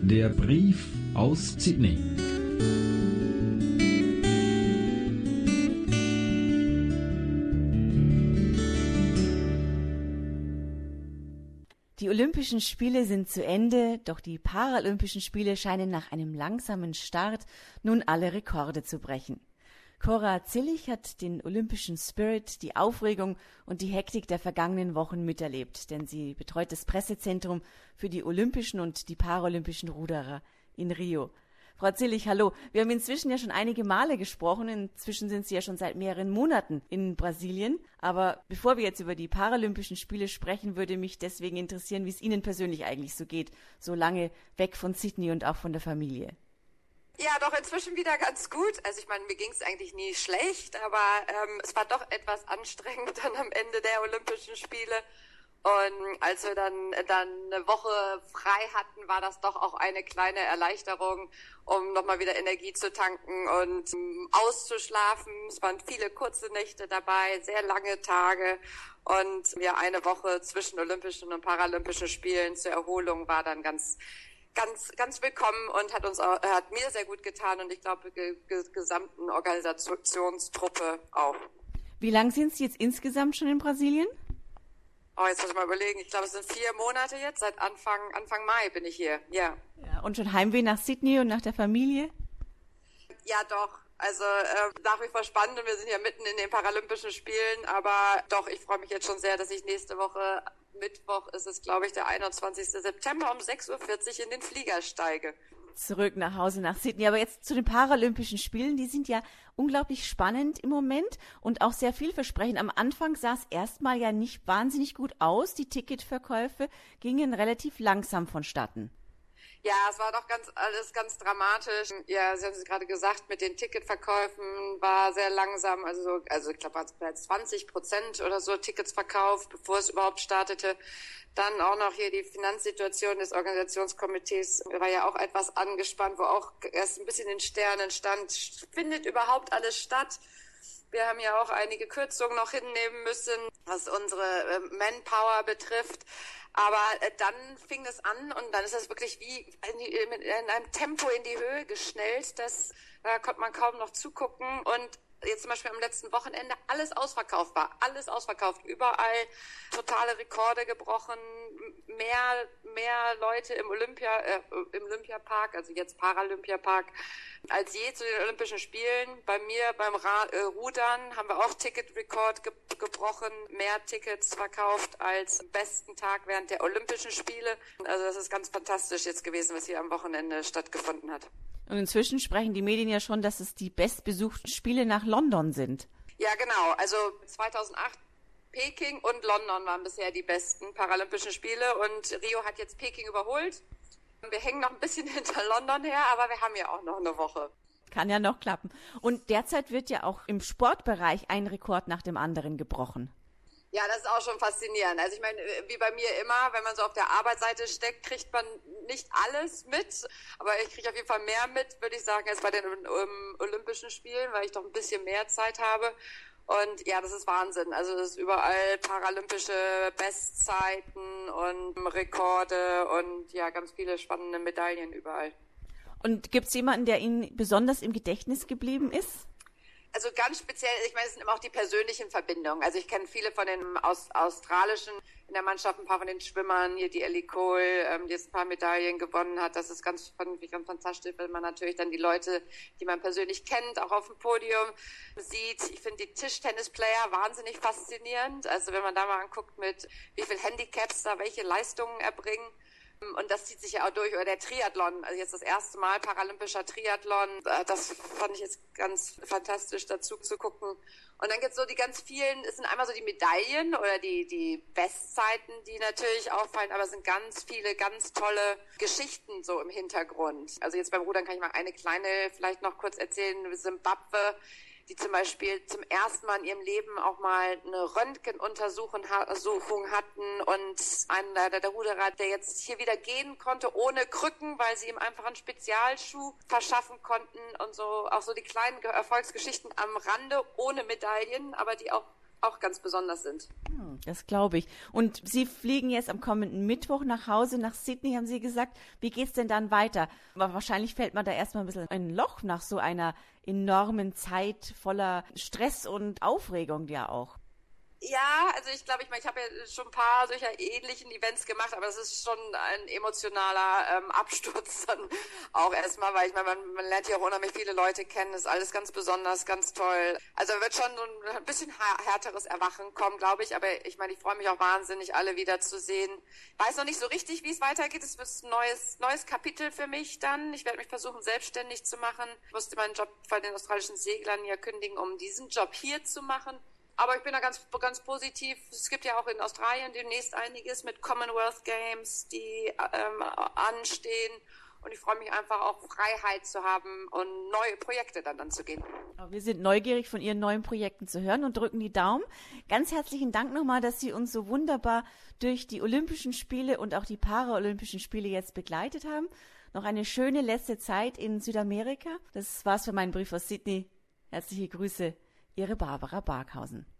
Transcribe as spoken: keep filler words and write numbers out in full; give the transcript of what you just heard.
Der Brief aus Sydney. Die Olympischen Spiele sind zu Ende, doch die Paralympischen Spiele scheinen nach einem langsamen Start nun alle Rekorde zu brechen. Cora Zillig hat den olympischen Spirit, die Aufregung und die Hektik der vergangenen Wochen miterlebt, denn sie betreut das Pressezentrum für die Olympischen und die Paralympischen Ruderer in Rio. Frau Zillig, hallo. Wir haben inzwischen ja schon einige Male gesprochen. Inzwischen sind Sie ja schon seit mehreren Monaten in Brasilien. Aber bevor wir jetzt über die Paralympischen Spiele sprechen, würde mich deswegen interessieren, wie es Ihnen persönlich eigentlich so geht, so lange weg von Sydney und auch von der Familie. Ja, doch inzwischen wieder ganz gut. Also ich meine, mir ging es eigentlich nie schlecht, aber ähm, es war doch etwas anstrengend dann am Ende der Olympischen Spiele. Und als wir dann, dann eine Woche frei hatten, war das doch auch eine kleine Erleichterung, um nochmal wieder Energie zu tanken und um, auszuschlafen. Es waren viele kurze Nächte dabei, sehr lange Tage. Und ja, eine Woche zwischen Olympischen und Paralympischen Spielen zur Erholung war dann ganz ganz ganz willkommen und hat uns auch, hat mir sehr gut getan und ich glaube ge- ge- gesamten Organisationstruppe auch. Wie lang sind Sie jetzt insgesamt schon in Brasilien? Oh, jetzt muss ich mal überlegen. Ich glaube, es sind vier Monate jetzt. Seit Anfang Anfang Mai bin ich hier. Ja. Ja, und schon Heimweh nach Sydney und nach der Familie? Ja, doch. Also äh, nach wie vor spannend und wir sind ja mitten in den Paralympischen Spielen, aber doch, ich freue mich jetzt schon sehr, dass ich nächste Woche, Mittwoch ist es, glaube ich, der einundzwanzigsten September um sechs Uhr vierzig in den Flieger steige. Zurück nach Hause nach Sydney. Aber jetzt zu den Paralympischen Spielen. Die sind ja unglaublich spannend im Moment und auch sehr vielversprechend. Am Anfang sah es erstmal ja nicht wahnsinnig gut aus. Die Ticketverkäufe gingen relativ langsam vonstatten. Ja, es war doch ganz alles ganz dramatisch. Ja, Sie haben es gerade gesagt, mit den Ticketverkäufen war sehr langsam. Also, also ich glaube, es zwanzig Prozent oder so Tickets verkauft, bevor es überhaupt startete. Dann auch noch hier die Finanzsituation des Organisationskomitees war ja auch etwas angespannt, wo auch erst ein bisschen in Sternen stand. Findet überhaupt alles statt? Wir haben ja auch einige Kürzungen noch hinnehmen müssen, was unsere Manpower betrifft. Aber äh, dann fing es an und dann ist es wirklich wie in, die, in einem Tempo in die Höhe geschnellt, dass da konnte man kaum noch zugucken. Und jetzt zum Beispiel am letzten Wochenende alles ausverkauft war, alles ausverkauft, überall totale Rekorde gebrochen, mehr mehr Leute im Olympia äh, im Olympiapark, also jetzt Paralympiapark, als je zu den Olympischen Spielen. Bei mir beim Ra- äh, Rudern haben wir auch Ticketrekord ge- gebrochen, mehr Tickets verkauft als am besten Tag während der Olympischen Spiele. Also das ist ganz fantastisch jetzt gewesen, was hier am Wochenende stattgefunden hat. Und inzwischen sprechen die Medien ja schon, dass es die bestbesuchten Spiele nach London sind. Ja, genau. Also zweitausendacht Peking und London waren bisher die besten Paralympischen Spiele und Rio hat jetzt Peking überholt. Wir hängen noch ein bisschen hinter London her, aber wir haben ja auch noch eine Woche. Kann ja noch klappen. Und derzeit wird ja auch im Sportbereich ein Rekord nach dem anderen gebrochen. Ja, das ist auch schon faszinierend. Also ich meine, wie bei mir immer, wenn man so auf der Arbeitsseite steckt, kriegt man nicht alles mit. Aber ich kriege auf jeden Fall mehr mit, würde ich sagen, als bei den um, Olympischen Spielen, weil ich doch ein bisschen mehr Zeit habe. Und ja, das ist Wahnsinn. Also es ist überall paralympische Bestzeiten und Rekorde und ja, ganz viele spannende Medaillen überall. Und gibt es jemanden, der Ihnen besonders im Gedächtnis geblieben ist? Also ganz speziell, ich meine, es sind immer auch die persönlichen Verbindungen. Also ich kenne viele von den aus, australischen in der Mannschaft, ein paar von den Schwimmern, hier die Ellie Cole, ähm, die jetzt ein paar Medaillen gewonnen hat. Das ist ganz, ganz fantastisch, weil man natürlich dann die Leute, die man persönlich kennt, auch auf dem Podium sieht. Ich finde die Tischtennisplayer wahnsinnig faszinierend. Also wenn man da mal anguckt, mit wie viel Handicaps da welche Leistungen erbringen. Und das zieht sich ja auch durch. Oder der Triathlon, also jetzt das erste Mal paralympischer Triathlon, das fand ich jetzt ganz fantastisch dazu zu gucken. Und dann gibt's so die ganz vielen, es sind einmal so die Medaillen oder die die Bestzeiten, die natürlich auffallen, aber es sind ganz viele ganz tolle Geschichten so im Hintergrund. Also jetzt beim Rudern kann ich mal eine kleine vielleicht noch kurz erzählen. Simbabwe, die zum Beispiel zum ersten Mal in ihrem Leben auch mal eine Röntgenuntersuchung hatten und einer der Ruderer, der jetzt hier wieder gehen konnte ohne Krücken, weil sie ihm einfach einen Spezialschuh verschaffen konnten und so auch so die kleinen Erfolgsgeschichten am Rande ohne Medaillen, aber die auch auch ganz besonders sind. Hm. Das glaube ich. Und Sie fliegen jetzt am kommenden Mittwoch nach Hause, nach Sydney, haben Sie gesagt. Wie geht's denn dann weiter? Aber wahrscheinlich fällt man da erstmal ein bisschen in ein Loch nach so einer enormen Zeit voller Stress und Aufregung ja auch. Ja, also ich glaube, ich meine, ich habe ja schon ein paar solcher ähnlichen Events gemacht, aber es ist schon ein emotionaler ähm, Absturz dann auch erstmal, weil ich meine, man, man lernt hier auch unheimlich viele Leute kennen, ist alles ganz besonders, ganz toll. Also wird schon so ein bisschen härteres Erwachen kommen, glaube ich, aber ich meine, ich freue mich auch wahnsinnig, alle wieder zu sehen. Weiß noch nicht so richtig, wie es weitergeht, es wird ein neues, neues Kapitel für mich dann. Ich werde mich versuchen, selbstständig zu machen. Ich musste meinen Job bei den australischen Seglern ja kündigen, um diesen Job hier zu machen. Aber ich bin da ganz, ganz positiv. Es gibt ja auch in Australien demnächst einiges mit Commonwealth Games, die ähm, anstehen. Und ich freue mich einfach auch, Freiheit zu haben und neue Projekte dann anzugehen. Wir sind neugierig, von Ihren neuen Projekten zu hören und drücken die Daumen. Ganz herzlichen Dank nochmal, dass Sie uns so wunderbar durch die Olympischen Spiele und auch die Paralympischen Spiele jetzt begleitet haben. Noch eine schöne letzte Zeit in Südamerika. Das war's für meinen Brief aus Sydney. Herzliche Grüße. Ihre Barbara Barkhausen.